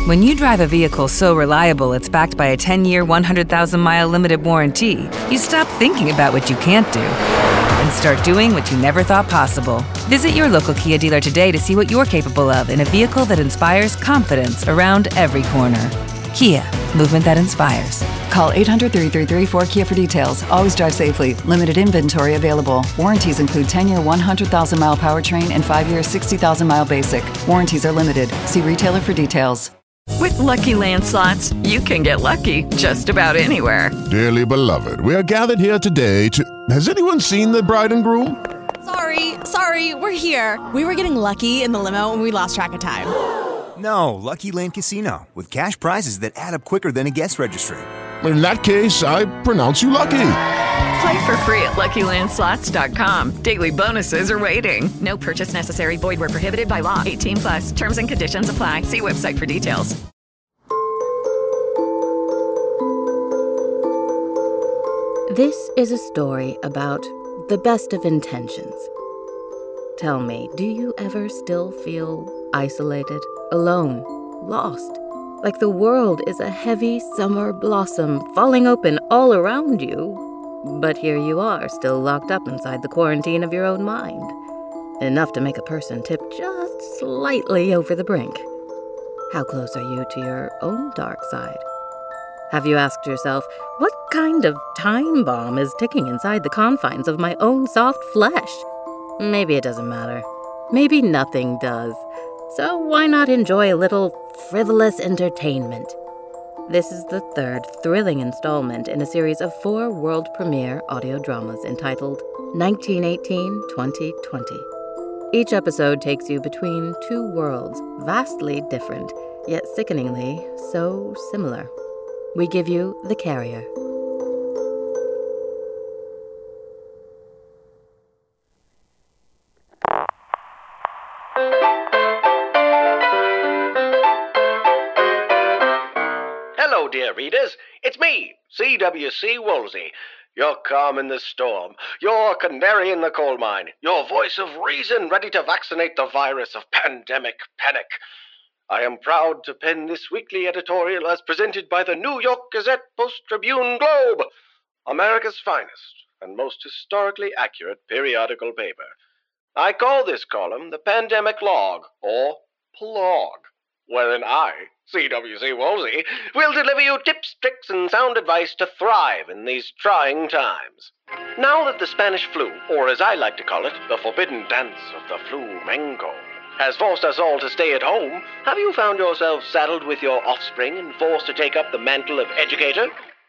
When you drive a vehicle so reliable it's backed by a 10-year, 100,000-mile limited warranty, you stop thinking about what you can't do and start doing what you never thought possible. Visit your local Kia dealer today to see what you're capable of in a vehicle that inspires confidence around every corner. Kia, movement that inspires. Call 800-333-4KIA for details. Always drive safely. Limited inventory available. Warranties include 10-year 100,000-mile powertrain and 5-year 60,000-mile basic. Warranties are limited. See retailer for details. With Lucky Land Slots, you can get lucky just about anywhere. Dearly beloved, we are gathered here today to... Has anyone seen the bride and groom? Sorry, we're here. We were getting lucky in the limo and we lost track of time. No, Lucky Land Casino, with cash prizes that add up quicker than a guest registry. In that case, I pronounce you lucky. Play for free at LuckyLandSlots.com. Daily bonuses are waiting. No purchase necessary. Void where prohibited by law. 18+. Terms and conditions apply. See website for details. This is a story about the best of intentions. Tell me, do you ever still feel isolated, alone, lost? Like the world is a heavy summer blossom falling open all around you? But here you are, still locked up inside the quarantine of your own mind. Enough to make a person tip just slightly over the brink. How close are you to your own dark side? Have you asked yourself, what kind of time bomb is ticking inside the confines of my own soft flesh? Maybe it doesn't matter. Maybe nothing does. So why not enjoy a little frivolous entertainment? This is the third thrilling installment in a series of 4 world premiere audio dramas entitled 1918-2020. Each episode takes you between 2 worlds, vastly different, yet sickeningly so similar. We give you The Carrier. Hello, dear readers. It's me, C.W.C. Woolsey. Your calm in the storm, your canary in the coal mine, your voice of reason ready to vaccinate the virus of pandemic panic. I am proud to pen this weekly editorial as presented by the New York Gazette Post-Tribune Globe, America's finest and most historically accurate periodical paper. I call this column the Pandemic Log, or PLOG, wherein I, C.W.C. Woolsey, will deliver you tips, tricks, and sound advice to thrive in these trying times. Now that the Spanish flu, or as I like to call it, the forbidden dance of the flamenco, has forced us all to stay at home, have you found yourself saddled with your offspring and forced to take up the mantle of educator?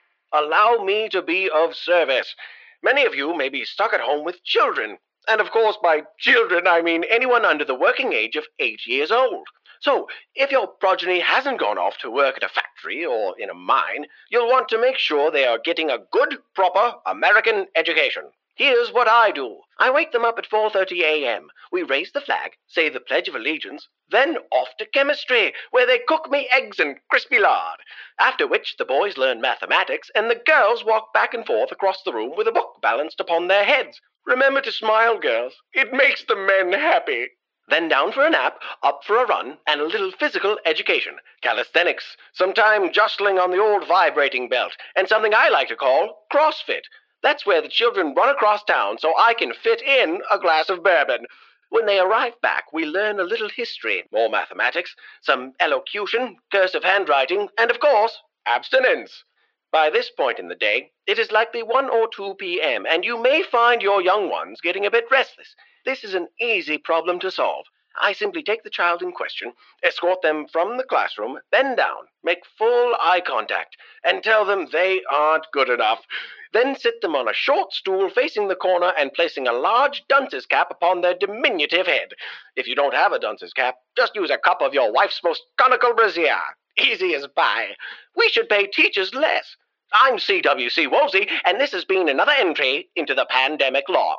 Allow me to be of service. Many of you may be stuck at home with children, and of course by children I mean anyone under the working age of 8 years old. So, if your progeny hasn't gone off to work at a factory or in a mine, you'll want to make sure they are getting a good, proper American education. Here's what I do. I wake them up at 4:30 a.m. We raise the flag, say the Pledge of Allegiance, then off to chemistry, where they cook me eggs and crispy lard. After which the boys learn mathematics, and the girls walk back and forth across the room with a book balanced upon their heads. Remember to smile, girls. It makes the men happy. Then down for a nap, up for a run, and a little physical education. Calisthenics, some time jostling on the old vibrating belt, and something I like to call CrossFit. That's where the children run across town so I can fit in a glass of bourbon. When they arrive back, we learn a little history, more mathematics, some elocution, cursive handwriting, and of course, abstinence. By this point in the day, it is likely 1 or 2 p.m., and you may find your young ones getting a bit restless. This is an easy problem to solve. I simply take the child in question, escort them from the classroom, bend down, make full eye contact, and tell them they aren't good enough. Then sit them on a short stool facing the corner and placing a large dunce's cap upon their diminutive head. If you don't have a dunce's cap, just use a cup of your wife's most conical brassiere. Easy as pie. We should pay teachers less. I'm C.W.C. Woolsey, and this has been another entry into the Pandemic Log.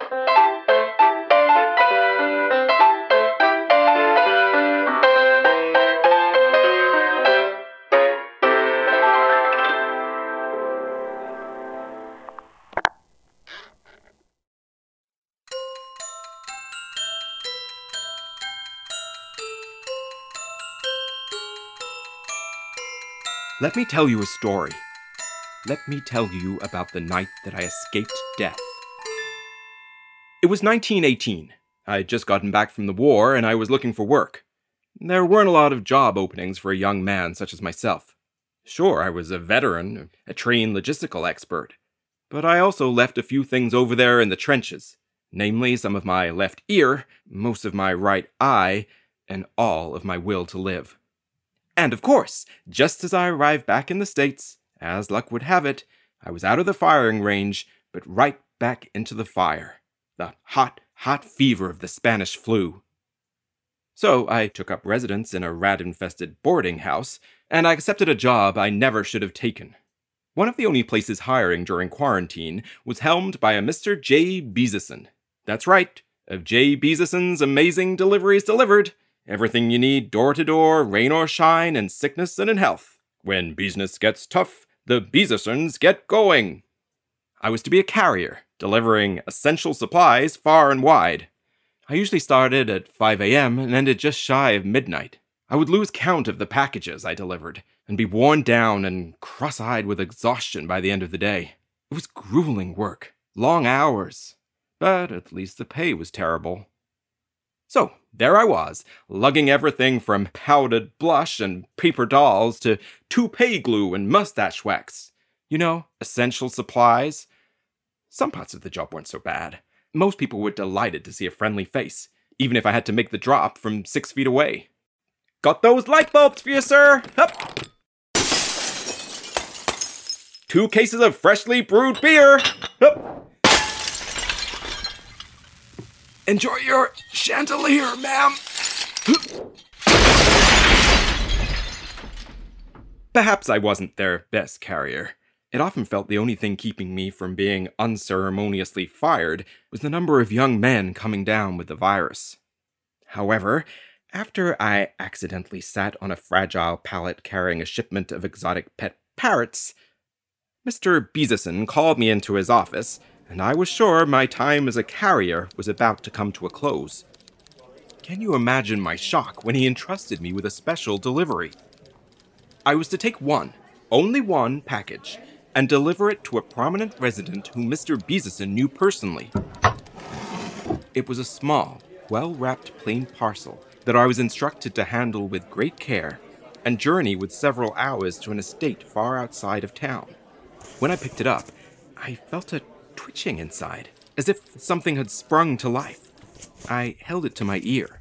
Let me tell you a story. Let me tell you about the night that I escaped death. It was 1918. I had just gotten back from the war, and I was looking for work. There weren't a lot of job openings for a young man such as myself. Sure, I was a veteran, a trained logistical expert, but I also left a few things over there in the trenches, namely some of my left ear, most of my right eye, and all of my will to live. And of course, just as I arrived back in the States, as luck would have it, I was out of the firing range, but right back into the fire. The hot fever of the Spanish flu. So I took up residence in a rat-infested boarding house, and I accepted a job I never should have taken. One of the only places hiring during quarantine was helmed by a Mr. J. Beezeson. That's right, of J. Beezeson's Amazing Deliveries Delivered. Everything you need door-to-door, rain or shine, in sickness and in health. When business gets tough, the Beezesons get going. I was to be a carrier, delivering essential supplies far and wide. I usually started at 5 a.m. and ended just shy of midnight. I would lose count of the packages I delivered, and be worn down and cross-eyed with exhaustion by the end of the day. It was grueling work, long hours, but at least the pay was terrible. So, there I was, lugging everything from powdered blush and paper dolls to toupee glue and mustache wax. You know, essential supplies. Some parts of the job weren't so bad. Most people were delighted to see a friendly face, even if I had to make the drop from 6 feet away. Got those light bulbs for you, sir! Hup! 2 cases of freshly brewed beer! Hup! Enjoy your chandelier, ma'am! Perhaps I wasn't their best carrier. It often felt the only thing keeping me from being unceremoniously fired was the number of young men coming down with the virus. However, after I accidentally sat on a fragile pallet carrying a shipment of exotic pet parrots, Mr. Beezeson called me into his office, and I was sure my time as a carrier was about to come to a close. Can you imagine my shock when he entrusted me with a special delivery? I was to take only one package, and deliver it to a prominent resident whom Mr. Beezeson knew personally. It was a small, well-wrapped plain parcel that I was instructed to handle with great care and journey with several hours to an estate far outside of town. When I picked it up, I felt a twitching inside, as if something had sprung to life. I held it to my ear.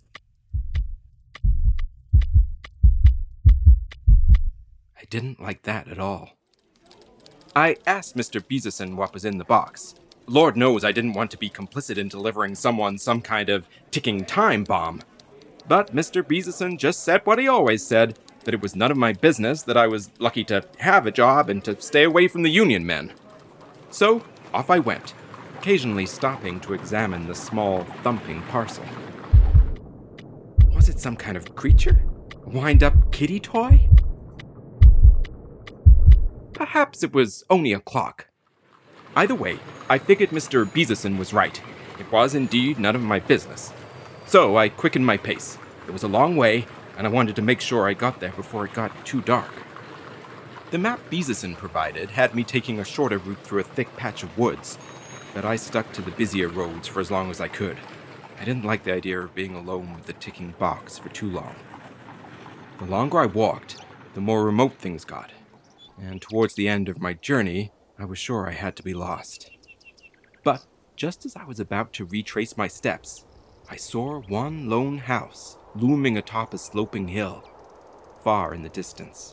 I didn't like that at all. I asked Mr. Beezeson what was in the box. Lord knows I didn't want to be complicit in delivering someone some kind of ticking time bomb. But Mr. Beezeson just said what he always said, that it was none of my business, that I was lucky to have a job and to stay away from the union men. So, off I went, occasionally stopping to examine the small, thumping parcel. Was it some kind of creature? A wind-up kitty toy? Perhaps it was only a clock. Either way, I figured Mr. Beezeson was right. It was indeed none of my business. So I quickened my pace. It was a long way, and I wanted to make sure I got there before it got too dark. The map Beezeson provided had me taking a shorter route through a thick patch of woods, but I stuck to the busier roads for as long as I could. I didn't like the idea of being alone with the ticking box for too long. The longer I walked, the more remote things got. And towards the end of my journey, I was sure I had to be lost. But just as I was about to retrace my steps, I saw one lone house looming atop a sloping hill, far in the distance.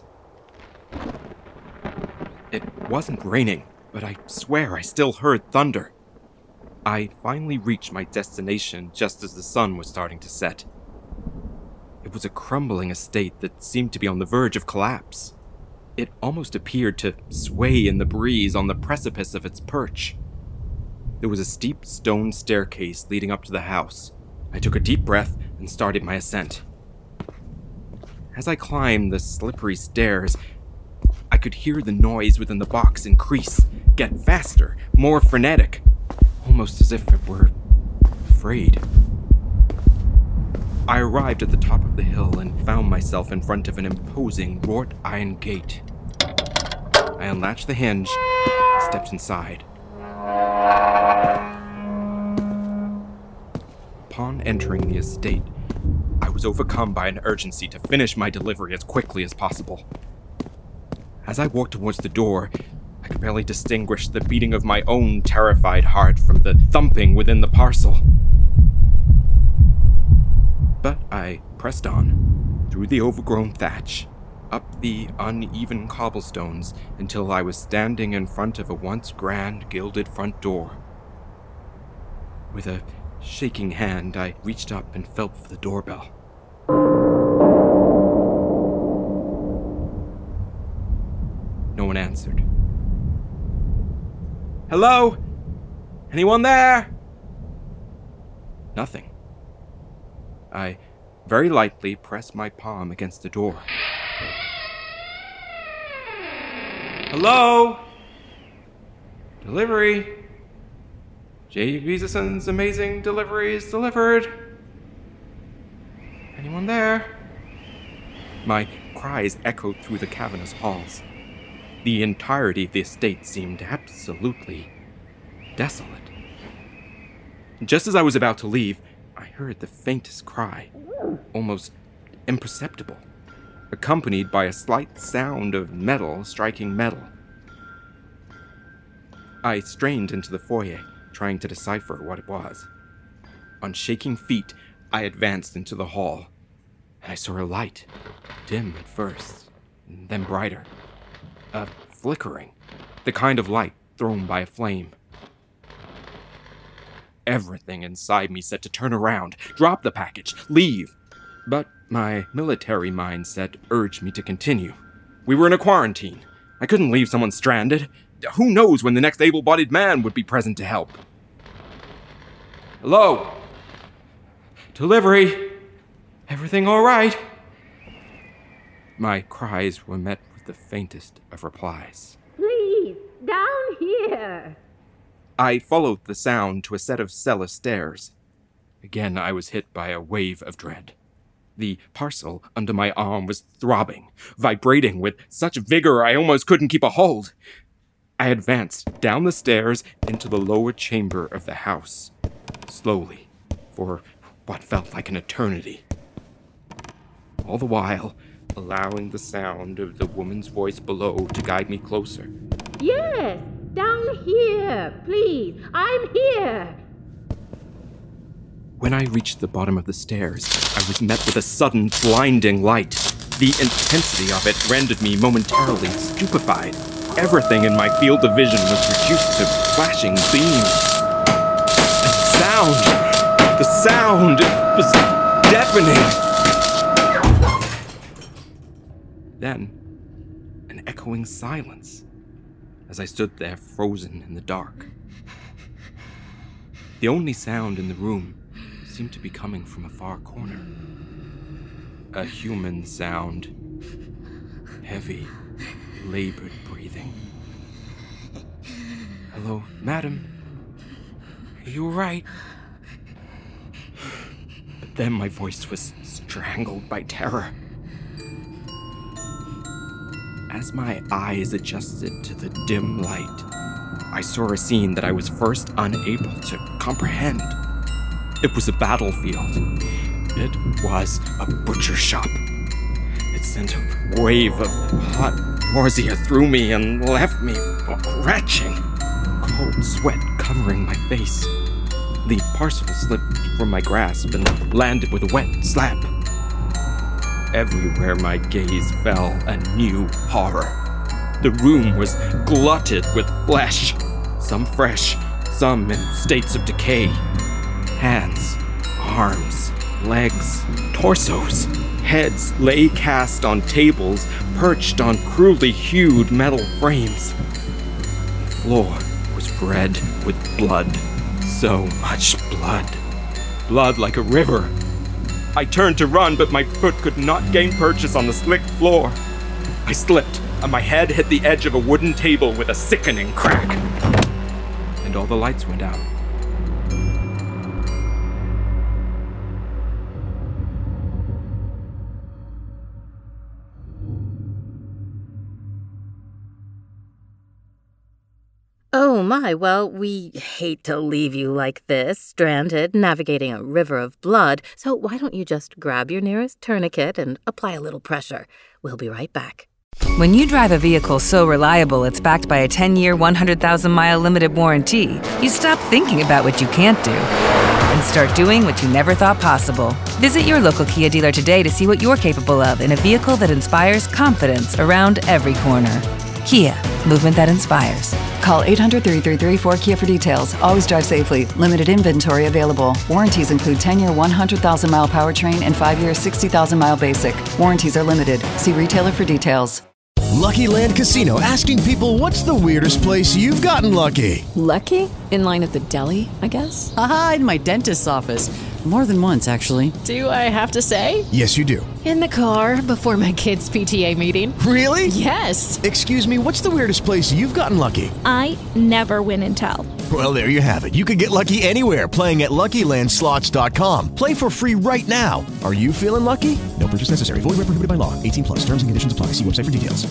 It wasn't raining, but I swear I still heard thunder. I finally reached my destination just as the sun was starting to set. It was a crumbling estate that seemed to be on the verge of collapse. It almost appeared to sway in the breeze on the precipice of its perch. There was a steep stone staircase leading up to the house. I took a deep breath and started my ascent. As I climbed the slippery stairs, I could hear the noise within the box increase, get faster, more frenetic, almost as if it were afraid. I arrived at the top of the hill and found myself in front of an imposing wrought iron gate. I unlatched the hinge and stepped inside. Upon entering the estate, I was overcome by an urgency to finish my delivery as quickly as possible. As I walked towards the door, I could barely distinguish the beating of my own terrified heart from the thumping within the parcel. But I pressed on, through the overgrown thatch, up the uneven cobblestones, until I was standing in front of a once grand gilded front door. With a shaking hand, I reached up and felt for the doorbell. No one answered. Hello? Anyone there? Nothing. I very lightly pressed my palm against the door. Hello? Delivery? J. Beezeson's amazing delivery is delivered. Anyone there? My cries echoed through the cavernous halls. The entirety of the estate seemed absolutely desolate. Just as I was about to leave, I heard the faintest cry, almost imperceptible, accompanied by a slight sound of metal striking metal. I strained into the foyer, trying to decipher what it was. On shaking feet, I advanced into the hall, and I saw a light, dim at first, then brighter. A flickering, the kind of light thrown by a flame. Everything inside me said to turn around, drop the package, leave. But my military mindset urged me to continue. We were in a quarantine. I couldn't leave someone stranded. Who knows when the next able-bodied man would be present to help? Hello? Delivery? Everything all right? My cries were met with the faintest of replies. Please, down here. I followed the sound to a set of cellar stairs. Again, I was hit by a wave of dread. The parcel under my arm was throbbing, vibrating with such vigor I almost couldn't keep a hold. I advanced down the stairs into the lower chamber of the house, slowly, for what felt like an eternity. All the while, allowing the sound of the woman's voice below to guide me closer. Yes, down here, please. I'm here. When I reached the bottom of the stairs, I was met with a sudden, blinding light. The intensity of it rendered me momentarily stupefied. Everything in my field of vision was reduced to flashing beams. And the sound was deafening. Then, an echoing silence as I stood there frozen in the dark. The only sound in the room seemed to be coming from a far corner. A human sound. Heavy, labored breathing. Hello, madam. Are you all right? But then my voice was strangled by terror. As my eyes adjusted to the dim light, I saw a scene that I was first unable to comprehend. It was a battlefield. It was a butcher shop. It sent a wave of hot nausea through me and left me retching, cold sweat covering my face. The parcel slipped from my grasp and landed with a wet slap. Everywhere my gaze fell, a new horror. The room was glutted with flesh, some fresh, some in states of decay. Hands, arms, legs, torsos, heads lay cast on tables, perched on cruelly hued metal frames. The floor was red with blood, so much blood. Blood like a river. I turned to run, but my foot could not gain purchase on the slick floor. I slipped, and my head hit the edge of a wooden table with a sickening crack. And all the lights went out. Oh my, well, we hate to leave you like this, stranded, navigating a river of blood, so why don't you just grab your nearest tourniquet and apply a little pressure? We'll be right back. When you drive a vehicle so reliable it's backed by a 10-year, 100,000-mile limited warranty, you stop thinking about what you can't do and start doing what you never thought possible. Visit your local Kia dealer today to see what you're capable of in a vehicle that inspires confidence around every corner. Kia, movement that inspires. Call 800-333-4KIA for details. Always drive safely. Limited inventory available. Warranties include 10-year 100,000-mile powertrain and 5-year 60,000-mile basic. Warranties are limited. See retailer for details. Lucky Land Casino, asking people, what's the weirdest place you've gotten lucky? Lucky? In line at the deli, I guess? Aha, in my dentist's office. More than once, actually. Do I have to say? Yes, you do. In the car before my kids' PTA meeting. Really? Yes. Excuse me, what's the weirdest place you've gotten lucky? I never win and tell. Well, there you have it. You can get lucky anywhere, playing at LuckyLandSlots.com. Play for free right now. Are you feeling lucky? No purchase necessary. Void where prohibited by law. 18+. Terms and conditions apply. See website for details.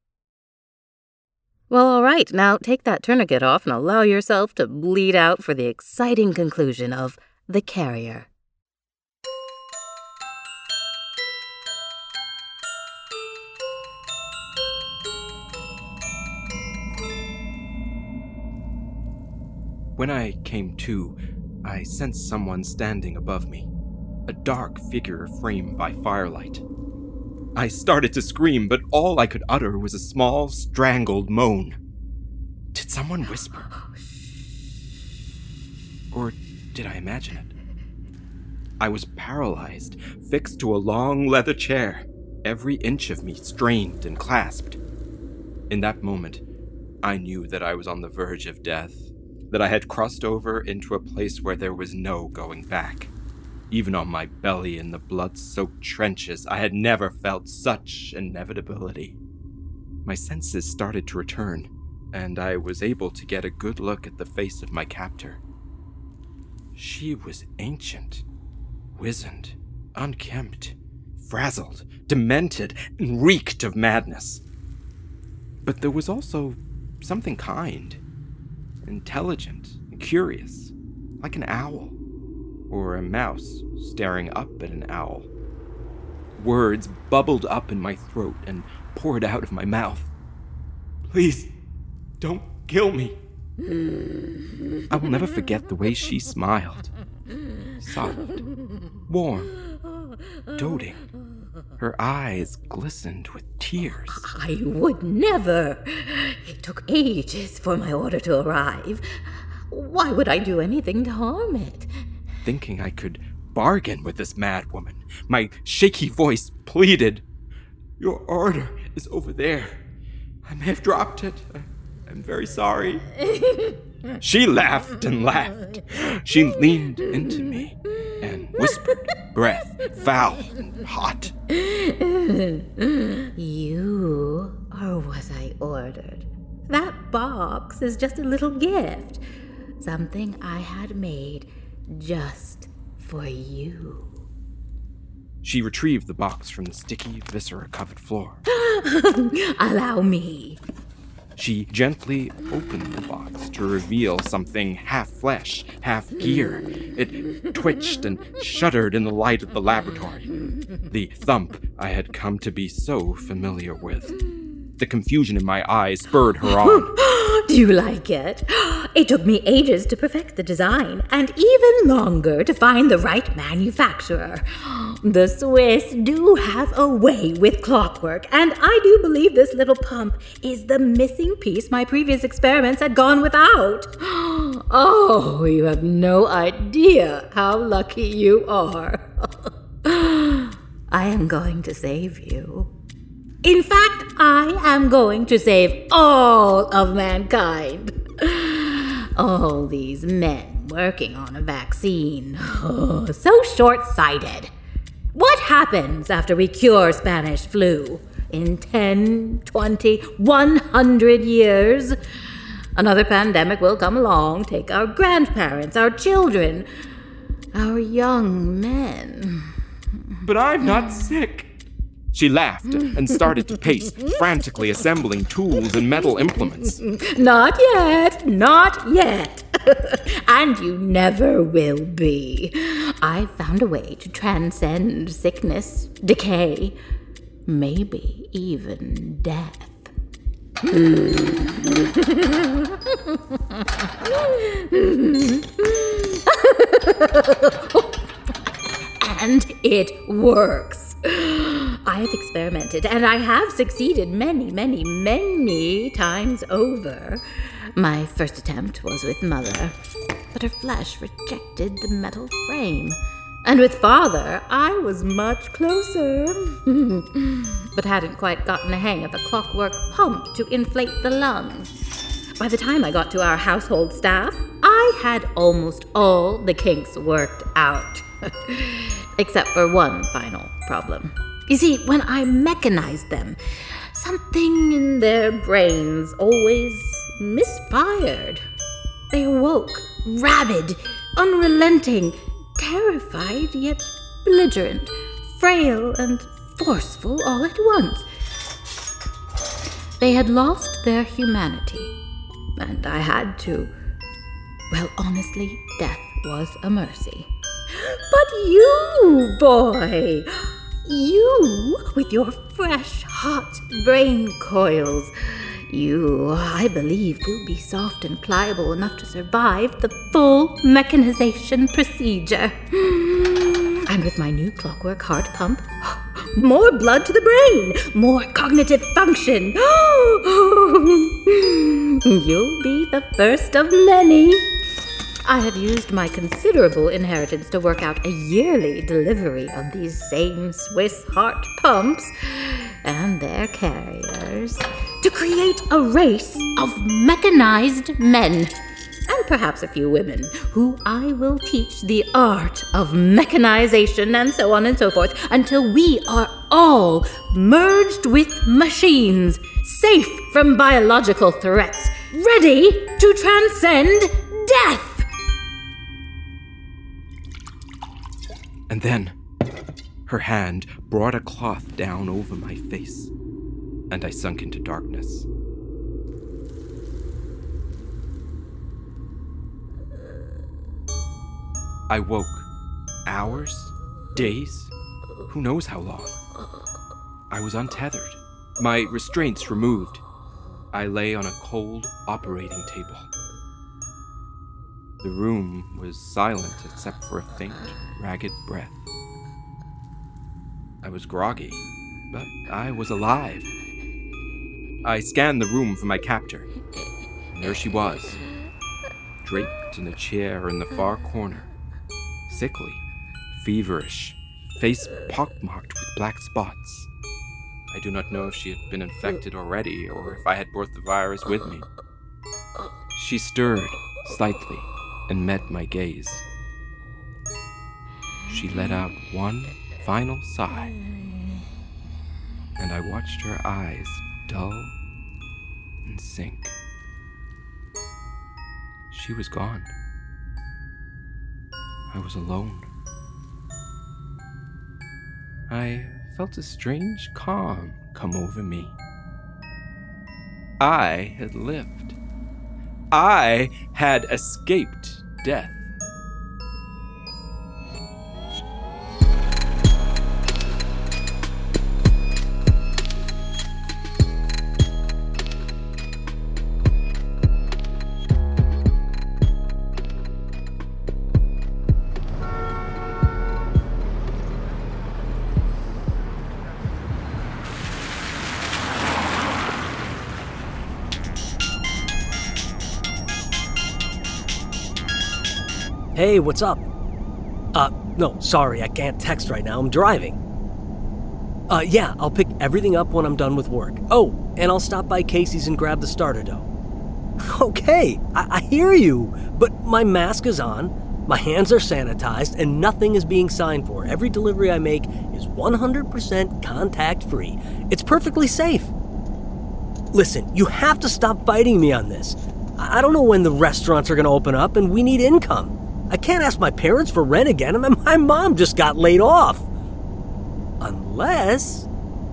Well, all right. Now take that tourniquet off and allow yourself to bleed out for the exciting conclusion of The Carrier. When I came to, I sensed someone standing above me, a dark figure framed by firelight. I started to scream, but all I could utter was a small, strangled moan. Did someone whisper? Or did I imagine it? I was paralyzed, fixed to a long leather chair, every inch of me strained and clasped. In that moment, I knew that I was on the verge of death, that I had crossed over into a place where there was no going back. Even on my belly in the blood-soaked trenches, I had never felt such inevitability. My senses started to return, and I was able to get a good look at the face of my captor. She was ancient, wizened, unkempt, frazzled, demented, and reeked of madness. But there was also something kind, intelligent, and curious, like an owl, or a mouse staring up at an owl. Words bubbled up in my throat and poured out of my mouth. Please, don't kill me. I will never forget the way she smiled. Soft, warm, doting. Her eyes glistened with tears. I would never. It took ages for my order to arrive. Why would I do anything to harm it? Thinking I could bargain with this mad woman, my shaky voice pleaded, "Your order is over there. I may have dropped it. I'm very sorry." She laughed and laughed. She leaned into me and whispered, breath foul and hot. You are what I ordered. That box is just a little gift. Something I had made just for you. She retrieved the box from the sticky, viscera-covered floor. Allow me. She gently opened the box to reveal something half flesh, half gear. It twitched and shuddered in the light of the laboratory. The thump I had come to be so familiar with. The confusion in my eyes spurred her on. Do you like it? It took me ages to perfect the design, and even longer to find the right manufacturer. The Swiss do have a way with clockwork, and I do believe this little pump is the missing piece my previous experiments had gone without. Oh, you have no idea how lucky you are. I am going to save you. In fact, I am going to save all of mankind. All these men working on a vaccine. Oh, so short-sighted. What happens after we cure Spanish flu? In 10, 20, 100 years? Another pandemic will come along, take our grandparents, our children, our young men. But I'm not sick. She laughed and started to pace, frantically assembling tools and metal implements. Not yet, not yet. And you never will be. I've found a way to transcend sickness, decay, maybe even death. And it works. I have experimented, and I have succeeded many, many, many times over. My first attempt was with Mother, but her flesh rejected the metal frame. And with Father, I was much closer, but hadn't quite gotten the hang of a clockwork pump to inflate the lungs. By the time I got to our household staff, I had almost all the kinks worked out. Except for one final problem. You see, when I mechanized them, something in their brains always misfired. They awoke, rabid, unrelenting, terrified yet belligerent, frail and forceful all at once. They had lost their humanity, and I had to. Well, honestly, death was a mercy. But you, boy, you, with your fresh, hot brain coils, you, I believe, will be soft and pliable enough to survive the full mechanization procedure. And with my new clockwork heart pump, more blood to the brain, more cognitive function. You'll be the first of many. I have used my considerable inheritance to work out a yearly delivery of these same Swiss heart pumps and their carriers to create a race of mechanized men, and perhaps a few women, who I will teach the art of mechanization and so on and so forth, until we are all merged with machines, safe from biological threats, ready to transcend death. And then, her hand brought a cloth down over my face, and I sunk into darkness. I woke. Hours? Days? Who knows how long? I was untethered. My restraints removed. I lay on a cold operating table. The room was silent except for a faint, ragged breath. I was groggy, but I was alive. I scanned the room for my captor, and there she was, draped in a chair in the far corner, sickly, feverish, face pockmarked with black spots. I do not know if she had been infected already or if I had brought the virus with me. She stirred slightly and met my gaze. She let out one final sigh, and I watched her eyes dull and sink. She was gone. I was alone. I felt a strange calm come over me. I had lived. I had escaped death. Hey, what's up? No, sorry, I can't text right now. I'm driving. Yeah, I'll pick everything up when I'm done with work. Oh, and I'll stop by Casey's and grab the starter dough. Okay, I hear you, but my mask is on, my hands are sanitized, and nothing is being signed for. Every delivery I make is 100% contact-free. It's perfectly safe. Listen, you have to stop fighting me on this. I don't know when the restaurants are going to open up, and we need income. I can't ask my parents for rent again, and my mom just got laid off. Unless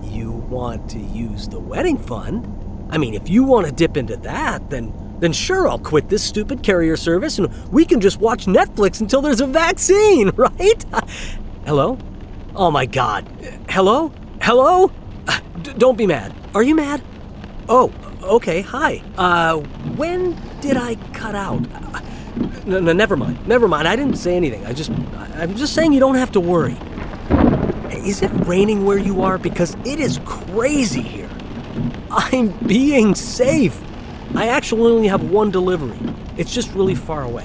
want to use the wedding fund. I mean, if you want to dip into that, then sure, I'll quit this stupid carrier service and we can just watch Netflix until there's a vaccine, right? Hello? Oh my God. Hello? Hello? Don't be mad. Are you mad? Oh, okay, hi. When did I cut out? No, never mind. I didn't say anything. I'm just saying you don't have to worry. Is it raining where you are? Because it is crazy here. I'm being safe. I actually only have one delivery. It's just really far away.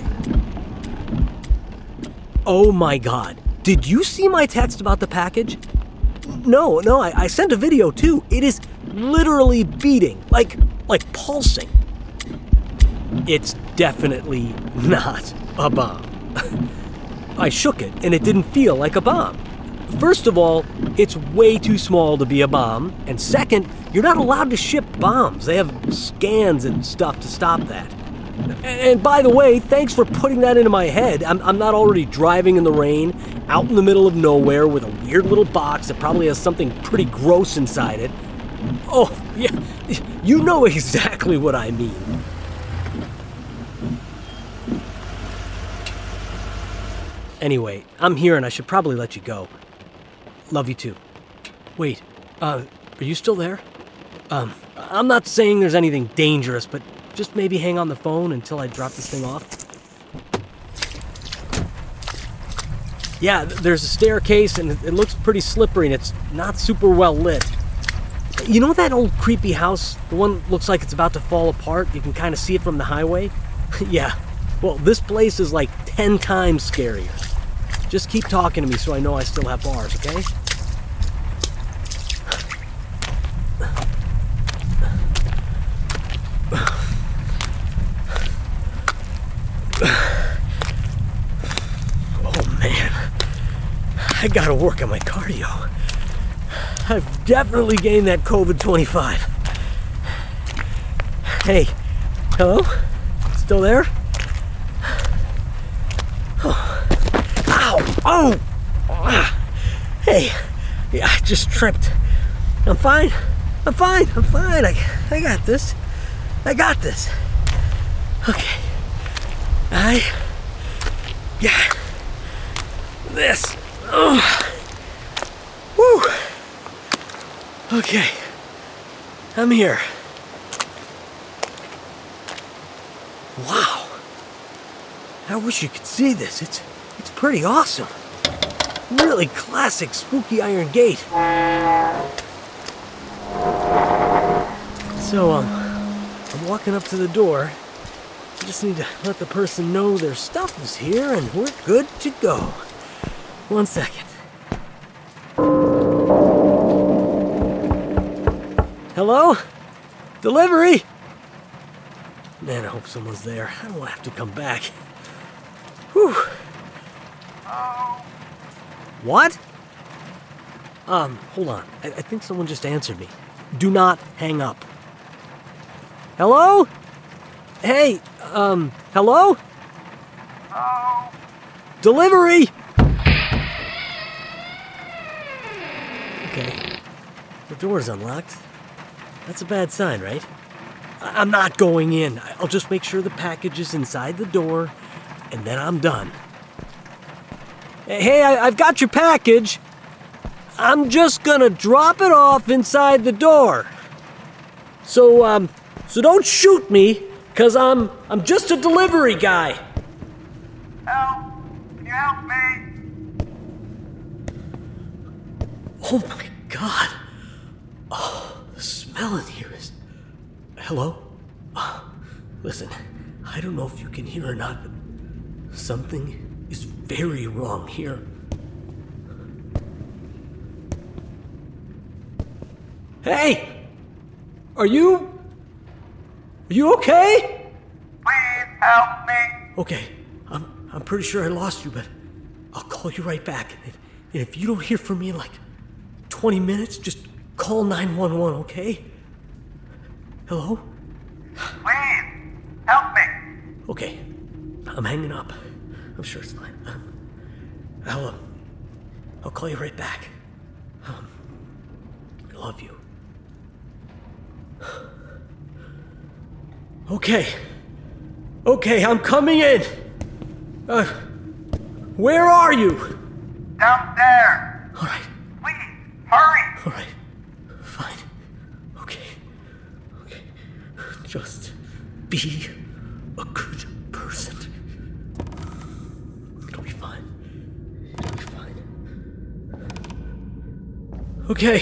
Oh my God. Did you see my text about the package? No, I sent a video too. It is literally beating, like pulsing. It's definitely not a bomb. I shook it and it didn't feel like a bomb. First of all, it's way too small to be a bomb. And second, you're not allowed to ship bombs. They have scans and stuff to stop that. And by the way, thanks for putting that into my head. I'm not already driving in the rain, out in the middle of nowhere with a weird little box that probably has something pretty gross inside it. Oh, yeah, you know exactly what I mean. Anyway, I'm here and I should probably let you go. Love you too. Wait, are you still there? I'm not saying there's anything dangerous, but just maybe hang on the phone until I drop this thing off. Yeah, there's a staircase and it looks pretty slippery and it's not super well lit. You know that old creepy house? The one that looks like it's about to fall apart? You can kind of see it from the highway? Yeah, well, this place is like 10 times scarier. Just keep talking to me so I know I still have bars, okay? Oh man, I gotta work on my cardio. I've definitely gained that COVID-25. Hey, hello? Still there? Oh! Hey, yeah, I just tripped. I'm fine. I got this. Okay. I got this. Oh. Woo. Okay. I'm here. Wow. I wish you could see this. It's pretty awesome. Really classic spooky iron gate. So, I'm walking up to the door. I just need to let the person know their stuff is here and we're good to go. 1 second. Hello? Delivery? Man, I hope someone's there. I don't want to have to come back. Whew. What? Hold on. I think someone just answered me. Do not hang up. Hello? Hey, hello? Hello? Delivery! Okay. The door's unlocked. That's a bad sign, right? I'm not going in. I'll just make sure the package is inside the door, and then I'm done. Hey, I've got your package. I'm just gonna drop it off inside the door. So don't shoot me, 'cause I'm just a delivery guy. Help! Can you help me? Oh my God. Oh, the smell in here is... Hello? Listen, I don't know if you can hear or not, but something is very wrong here. Hey! Are you okay? Please help me. Okay, I'm pretty sure I lost you, but I'll call you right back. And if you don't hear from me in like 20 minutes, just call 911, okay? Hello? Please help me. Okay, I'm hanging up. I'm sure it's fine. I'll call you right back. I love you. Okay, I'm coming in. Where are you? Downstairs. All right. Please, hurry. All right. Fine. Okay. Just be a good person. It'll be fine. Okay.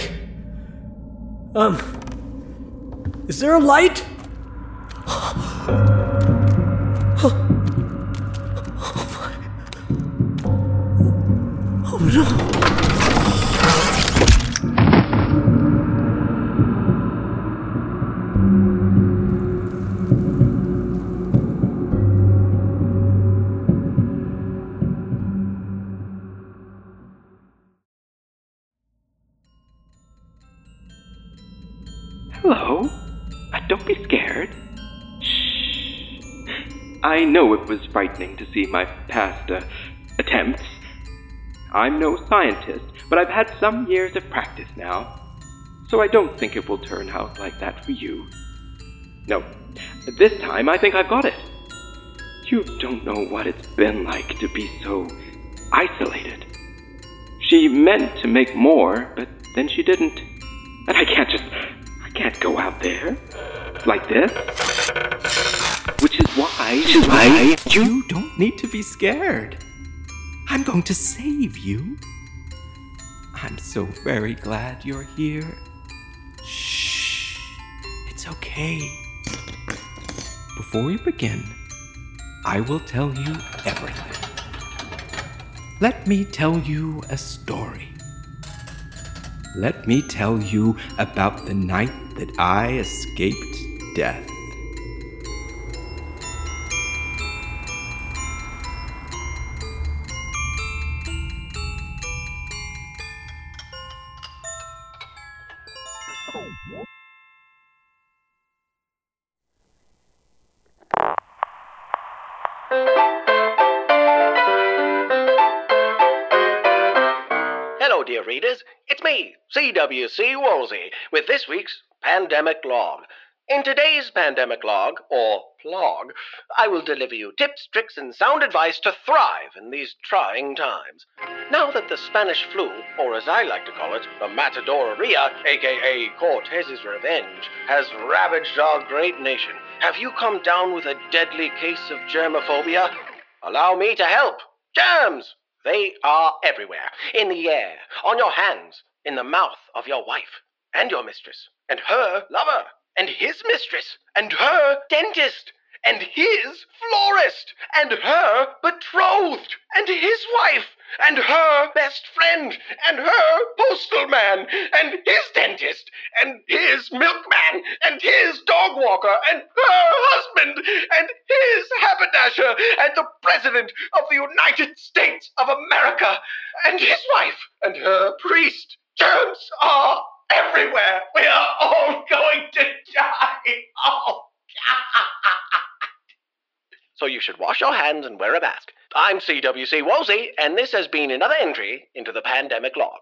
Is there a light? Oh no. Hello? Don't be scared. Shh. I know it was frightening to see my past attempts. I'm no scientist, but I've had some years of practice now, so I don't think it will turn out like that for you. No, this time I think I've got it. You don't know what it's been like to be so isolated. She meant to make more, but then she didn't. And I can't go out there like this. Which is why you don't need to be scared. I'm going to save you. I'm so very glad you're here. Shh. It's okay. Before we begin, I will tell you everything. Let me tell you a story. Let me tell you about the night that I escaped death. Hello, dear readers. It's me, CWC Woolsey, with this week's Pandemic Log. In today's Pandemic Log, or Plog, I will deliver you tips, tricks, and sound advice to thrive in these trying times. Now that the Spanish flu, or as I like to call it, the Matadoria, aka Cortez's Revenge, has ravaged our great nation, have you come down with a deadly case of germophobia? Allow me to help. Germs! They are everywhere. In the air, on your hands, in the mouth of your wife, and your mistress, and her lover, and his mistress, and her dentist, and his florist, and her betrothed, and his wife, and her best friend, and her postal man, and his dentist, and his milkman, and his dog walker, and her husband, and his haberdasher, and the President of the United States of America, and his wife, and her priest. Germs are everywhere. We are all going to die. Oh, God. So you should wash your hands and wear a mask. I'm CWC Woolsey, and this has been another entry into the Pandemic Log.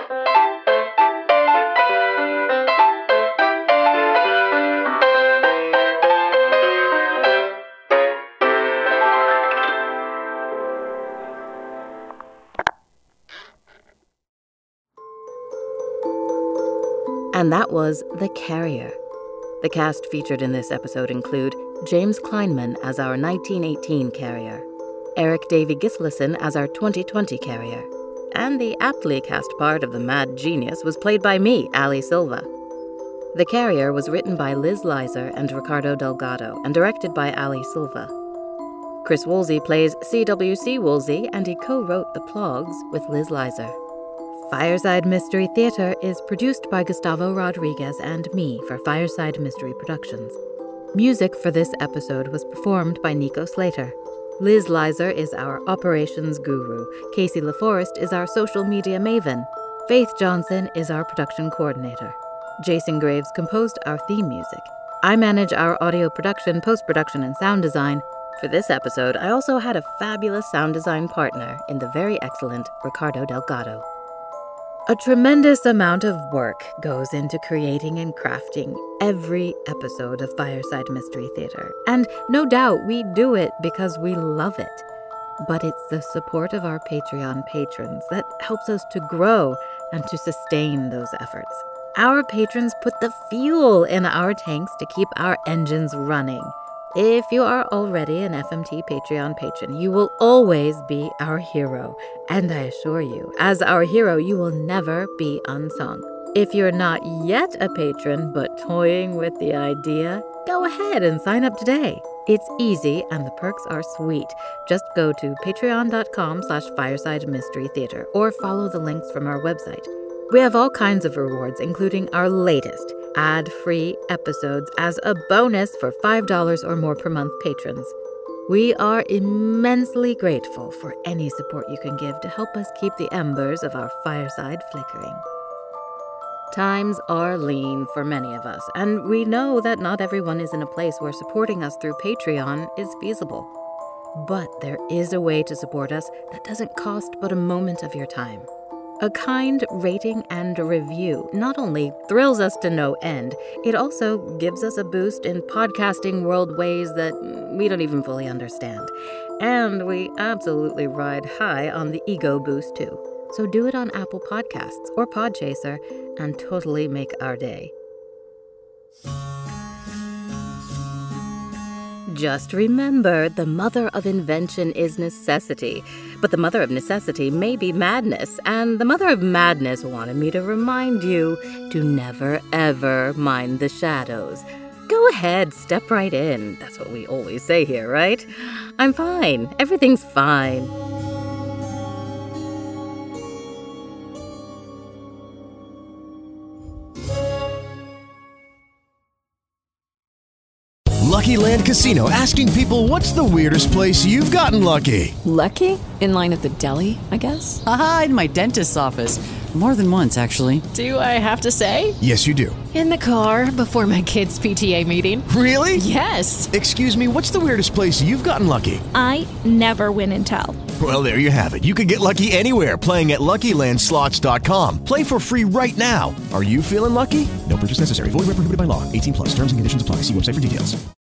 And that was The Carrier. The cast featured in this episode include James Kleinman as our 1918 carrier, Eric Davy Gislason as our 2020 carrier, and the aptly cast part of the mad genius was played by me, Ali Silva. The Carrier was written by Liz Leiser and Ricardo Delgado and directed by Ali Silva. Chris Woolsey plays CWC Woolsey, and he co-wrote The Plogs with Liz Leiser. Fireside Mystery Theater is produced by Gustavo Rodriguez and me for Fireside Mystery Productions. Music for this episode was performed by Nico Slater. Liz Leiser is our operations guru. Casey LaForest is our social media maven. Faith Johnson is our production coordinator. Jason Graves composed our theme music. I manage our audio production, post-production, and sound design. For this episode, I also had a fabulous sound design partner in the very excellent Ricardo Delgado. A tremendous amount of work goes into creating and crafting every episode of Fireside Mystery Theater, and no doubt we do it because we love it. But it's the support of our Patreon patrons that helps us to grow and to sustain those efforts. Our patrons put the fuel in our tanks to keep our engines running. If you are already an FMT Patreon patron, you will always be our hero. And I assure you, as our hero, you will never be unsung. If you're not yet a patron but toying with the idea, go ahead and sign up today. It's easy and the perks are sweet. Just go to patreon.com/Fireside Mystery Theater or follow the links from our website. We have all kinds of rewards, including our latest ad-free episodes as a bonus for $5 or more per month patrons. We are immensely grateful for any support you can give to help us keep the embers of our fireside flickering. Times are lean for many of us, and we know that not everyone is in a place where supporting us through Patreon is feasible. But there is a way to support us that doesn't cost but a moment of your time. A kind rating and review not only thrills us to no end, it also gives us a boost in podcasting world ways that we don't even fully understand. And we absolutely ride high on the ego boost too. So do it on Apple Podcasts or Podchaser and totally make our day. Just remember, the mother of invention is necessity. But the mother of necessity may be madness, and the mother of madness wanted me to remind you to never, ever mind the shadows. Go ahead, step right in. That's what we always say here, right? I'm fine. Everything's fine. Lucky Land Casino, asking people, what's the weirdest place you've gotten lucky? Lucky? In line at the deli, I guess? Aha, in my dentist's office. More than once, actually. Do I have to say? Yes, you do. In the car before my kids' PTA meeting. Really? Yes. Excuse me, what's the weirdest place you've gotten lucky? I never win and tell. Well, there you have it. You can get lucky anywhere, playing at LuckyLandSlots.com. Play for free right now. Are you feeling lucky? No purchase necessary. Void where prohibited by law. 18+. Terms and conditions apply. See website for details.